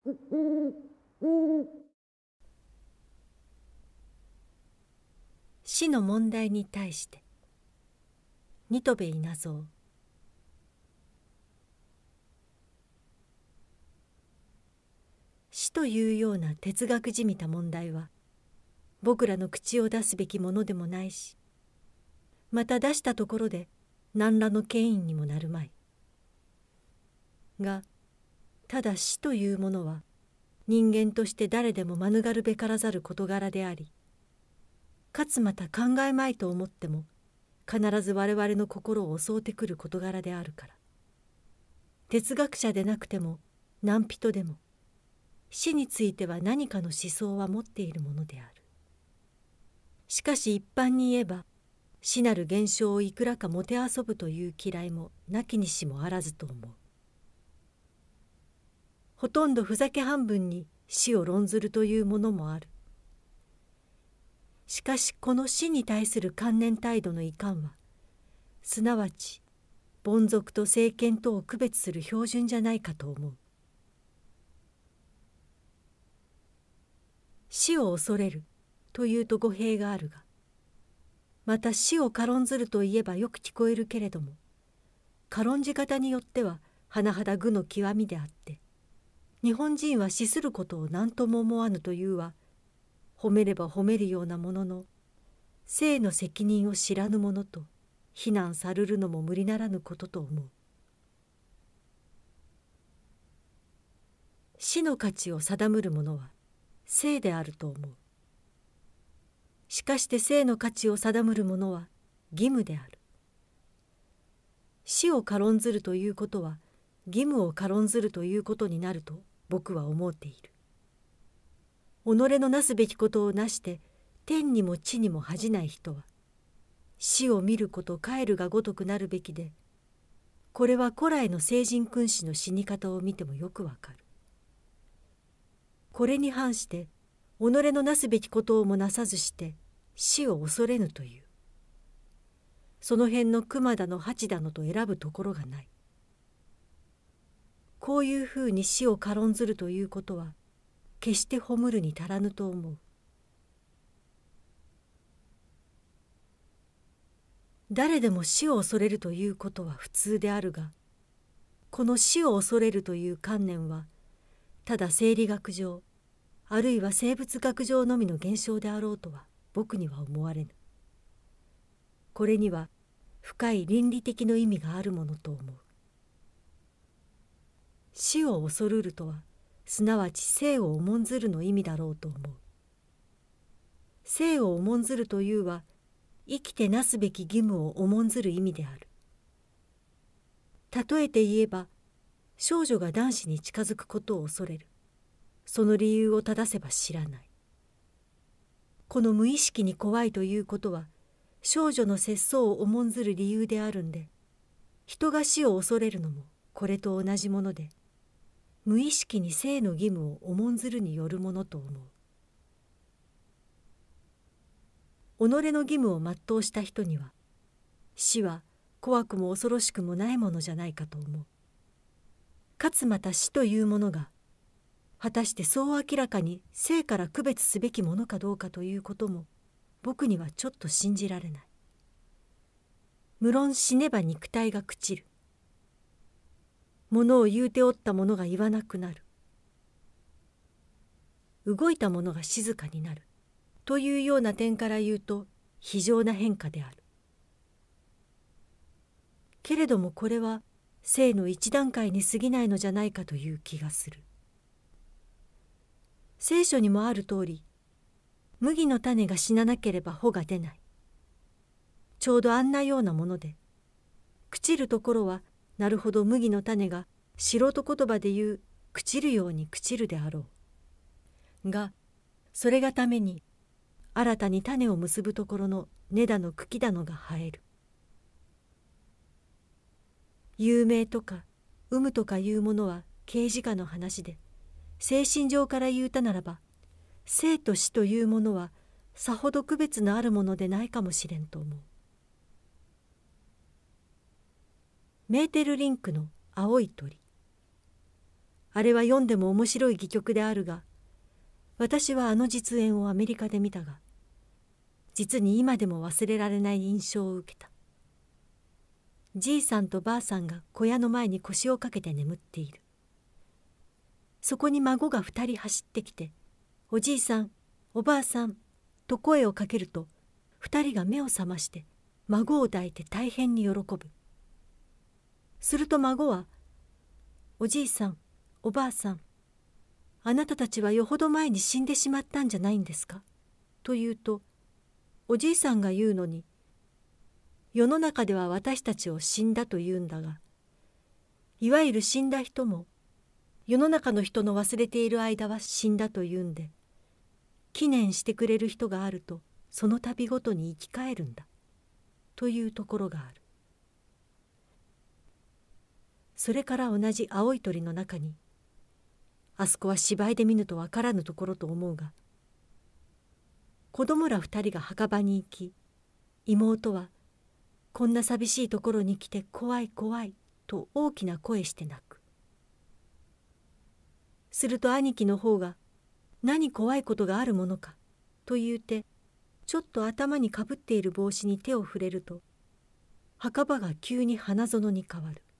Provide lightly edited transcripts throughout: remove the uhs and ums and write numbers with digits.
死の問題に対して新渡戸稲造。死というような哲学じみた問題は僕らの口を出すべきものでもないし、また出したところで何らの権威にもなるまい。がただ死というものは人間として誰でも免るべからざる事柄であり、かつまた考えまいと思っても必ず我々の心を襲うてくる事柄であるから、哲学者でなくても何人でも死については何かの思想は持っているものである。しかし一般に言えば死なる現象をいくらかもてあそぶという嫌いもなきにしもあらずと思う。ほとんどふざけ半分に死を論ずるというものもある。しかしこの死に対する観念態度のいかんは、すなわち凡俗と聖賢とを区別する標準じゃないかと思う。死を恐れるというと語弊があるが、また死を軽んずると言えばよく聞こえるけれども、軽んじ方によっては甚だ愚の極みであって、日本人は死することを何とも思わぬというは、褒めれば褒めるようなものの、生の責任を知らぬものと非難されるのも無理ならぬことと思う。死の価値を定むるものは生であると思う。しかして生の価値を定むるものは義務である。死を軽んずるということは義務を軽んずるということになると僕は思っている。己のなすべきことをなして天にも地にも恥じない人は死を見ること帰るがごとくなるべきで、これは古来の聖人君子の死に方を見てもよくわかる。これに反して己のなすべきことをもなさずして死を恐れぬという、その辺の熊だの八だのと選ぶところがない。こういうふうに死を軽んずるということは決して褒るに足らぬと思う。誰でも死を恐れるということは普通であるが、この死を恐れるという観念はただ生理学上あるいは生物学上のみの現象であろうとは僕には思われぬ。これには深い倫理的の意味があるものと思う。死を恐るるとはすなわち生を重んずるの意味だろうと思う。生を重んずるというは生きてなすべき義務を重んずる意味である。例えて言えば少女が男子に近づくことを恐れる。その理由を正せば知らない。この無意識に怖いということは少女の節操を重んずる理由であるんで、人が死を恐れるのもこれと同じもので、無意識に生の義務を重んずるによるものと思う。己の義務を全うした人には死は怖くも恐ろしくもないものじゃないかと思う。かつまた死というものが果たしてそう明らかに生から区別すべきものかどうかということも僕にはちょっと信じられない。無論死ねば肉体が朽ちる。ものを言うておったものが言わなくなる。動いたものが静かになる。というような点から言うと非常な変化である。けれどもこれは生の一段階に過ぎないのじゃないかという気がする。聖書にもある通り、麦の種が死ななければ穂が出ない。ちょうどあんなようなもので、朽ちるところはなるほど麦の種が素人言葉で言う朽ちるように朽ちるであろう。がそれがために新たに種を結ぶところの根だの茎だのが生える。有名とか有無とかいうものは刑事家の話で、精神上から言うたならば生と死というものはさほど区別のあるものでないかもしれんと思う。メーテルリンクの青い鳥。 あれは読んでも面白い戯曲であるが、私はあの実演をアメリカで見たが、実に今でも忘れられない印象を受けた。じいさんとばあさんが小屋の前に腰をかけて眠っている。そこに孫が2人走ってきて、おじいさん、おばあさんと声をかけると、2人が目を覚まして孫を抱いて大変に喜ぶ。すると孫は、おじいさん、おばあさん、あなたたちはよほど前に死んでしまったんじゃないんですかと言うと、おじいさんが言うのに、世の中では私たちを死んだと言うんだが、いわゆる死んだ人も世の中の人の忘れている間は死んだと言うんで、記念してくれる人があるとその度ごとに生き返るんだというところがある。それから同じ青い鳥の中に、あそこは芝居で見ぬとわからぬところと思うが、子供ら2人が墓場に行き、妹はこんな寂しいところに来て怖い怖いと大きな声して泣く。すると兄貴の方が、何怖いことがあるものかと言うて、ちょっと頭にかぶっている帽子に手を触れると、墓場が急に花園に変わる。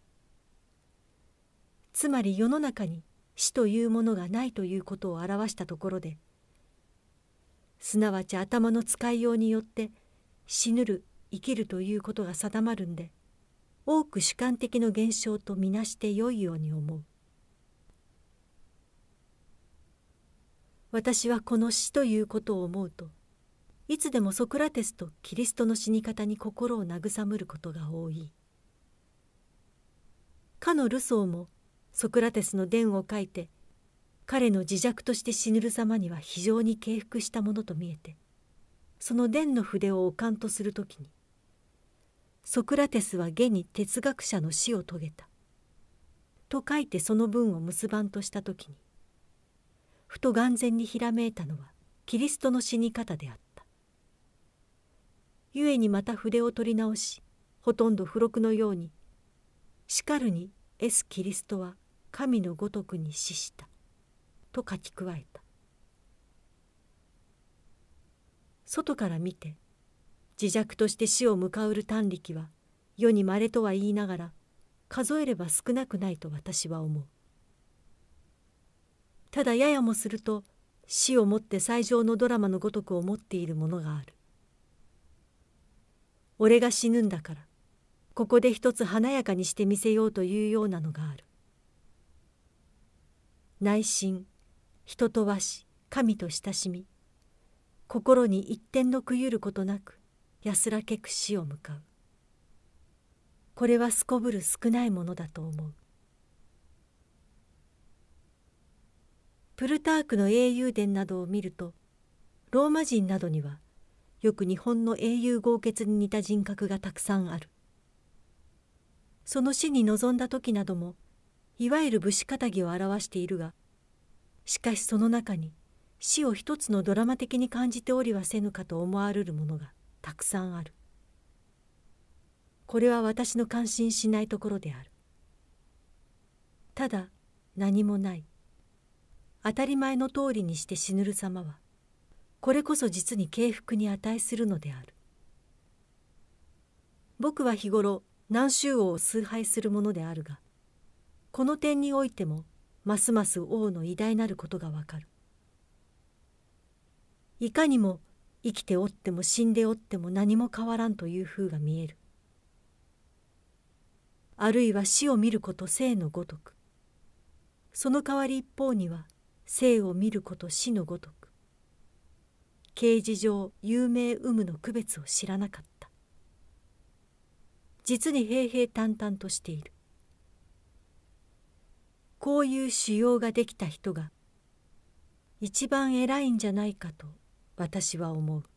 つまり世の中に死というものがないということを表したところで、すなわち頭の使いようによって死ぬる生きるということが定まるんで、多く主観的の現象とみなしてよいように思う。私はこの死ということを思うと、いつでもソクラテスとキリストの死に方に心を慰むることが多い。かのルソーもソクラテスの伝を書いて、彼の自弱として死ぬる様には非常に敬服したものと見えて、その伝の筆を置かんとするときに、ソクラテスは現に哲学者の死を遂げたと書いてその文を結ばんとしたときに、ふと眼前にひらめいたのはキリストの死に方であった。故にまた筆を取り直し、ほとんど付録のように、しかるにエス・キリストは神のごとくに死したと書き加えた。外から見て自弱として死を迎うる短力は世に稀とは言いながら、数えれば少なくないと私は思う。ただややもすると死をもって最上のドラマのごとく思っているものがある。俺が死ぬんだからここで一つ華やかにしてみせようというようなのがある。内心、人と和し、神と親しみ、心に一点の悔ゆることなく安らけく死を向かう。これはすこぶる少ないものだと思う。プルタークの英雄伝などを見ると、ローマ人などにはよく日本の英雄豪傑に似た人格がたくさんある。その死に臨んだ時などもいわゆる武士かたぎを表しているが、しかしその中に死を一つのドラマ的に感じておりはせぬかと思われるものがたくさんある。これは私の感心しないところである。ただ何もない、当たり前の通りにして死ぬる様は、これこそ実に敬服に値するのである。僕は日頃南州王を崇拝するものであるが、この点においてもますます王の偉大なることがわかる。いかにも生きておっても死んでおっても何も変わらんという風が見える。あるいは死を見ること生のごとく、その代わり一方には生を見ること死のごとく、啓示上有名有無の区別を知らなかった。実に平々淡々としている。こういう修養ができた人が一番偉いんじゃないかと私は思う。